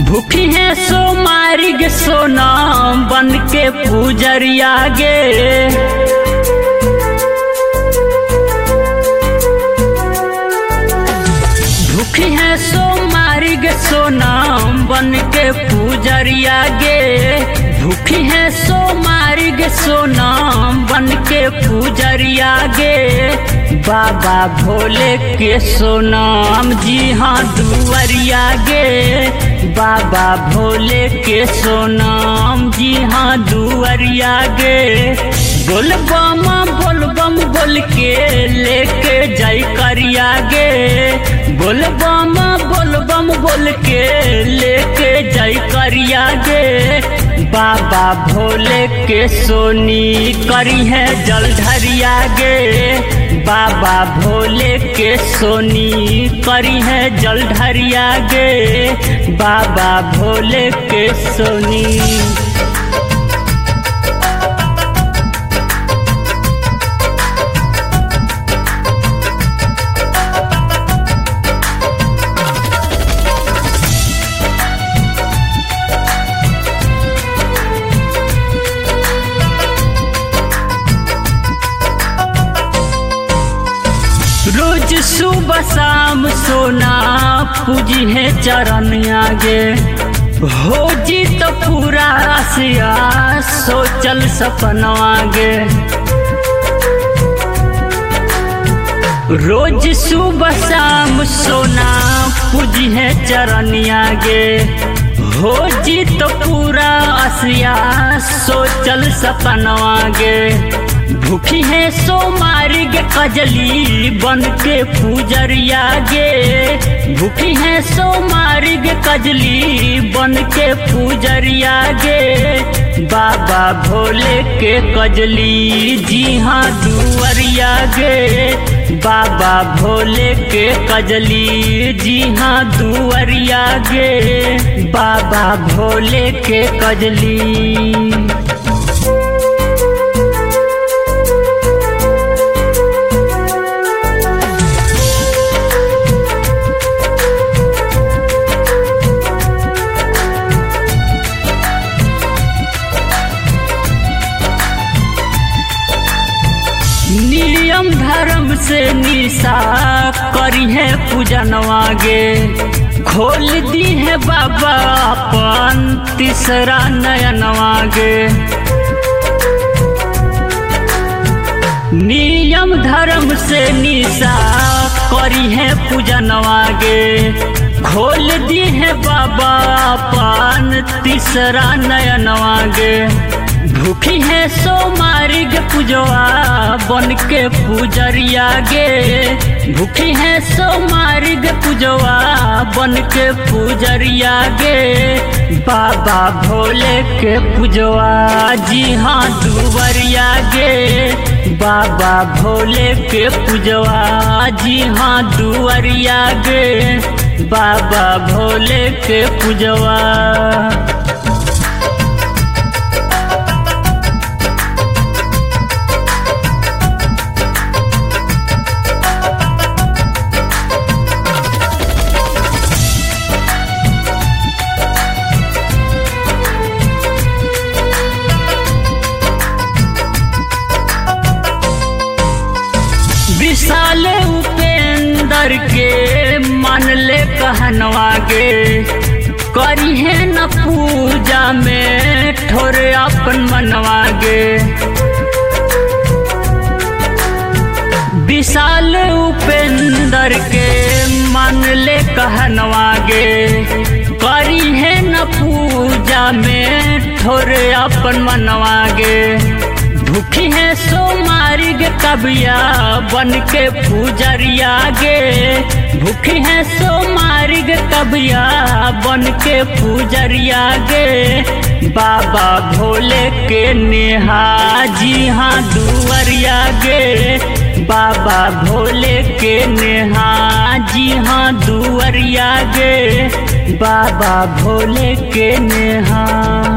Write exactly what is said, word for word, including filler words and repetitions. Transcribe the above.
भूखी है सो मारिग सोना बन के पूजरिया गे। भूखी है सो मारिग सोना बन के पूजरिया गे। भूखी है सो मारिग सोना बन के पूजरिया गे। बाबा भोले के सोनाम जी हाँ दुवरिया गे। बाबा भोले के सोनाम जी हाँ दुवरिया गे। बोल बम बोल बम बोल के लेके जाई करिया गे। बोल बम बोल बम बोल के लेके जाई करिया गे। बाबा भोले के सोनी करी है जलधरिया गे। बाबा भोले के सोनी करी है जलधरिया गे। बाबा भोले के सोनी रोज सुबह शाम सोना पूजी है चरण आगे। हो जी तो पूरा आसिया सोचल सपना आगे। रोज सुबह शाम सोना पूजी है चरण आगे। हो जी तो पूरा आसिया सोचल सपना आगे। भूखी है सो मारिग कजली बन के पूजरिया गे। भूखी है सो मारिग कजली बन के पूजरिया गे। बाबा भोले के कजली जी हाँ दुवरिया गे। बाबा भोले के कजली जी हाँ दुवरिया गे। बाबा भोले के कजली नियम धर्म से निशा करी है पूजनवा गे। खोल दी है बाबा अपन तीसरा नयनवा गे। नियम धर्म से निशा करी है पूजनवा गे। खोल दी है बाबा अपन तीसरा नयनवा गे। भूखी है सो मारिग पूजवा बन के पूजरिया गे। भूखी है सो मारिग पूजवा बन के पूजरिया गे। बाबा भोले के पूजवा जी हाँ दुवरिया गे। बाबा भोले के पूजवा जी हाँ दुवरिया गे। बाबा भोले के पूजवा विशाल उपेंद्र के मन ले कहनवा गे। करी है न पूजा में ठोरे अपन मनवा गे। विशाल उपेंद्र के मन ले कहनवा गे। करी है न पूजा में ठोरे अपन मनवा गे। भूखी है सो मारिग कबिया बन के पूजरिया गे। भूखी है सो मारिग कबिया बन के पूजरिया गे। बाबा भोले के नेहा जी हाँ दुवरिया गे। बाबा भोले के नेहा जी हाँ दुवरिया गे। बाबा भोले के नेहा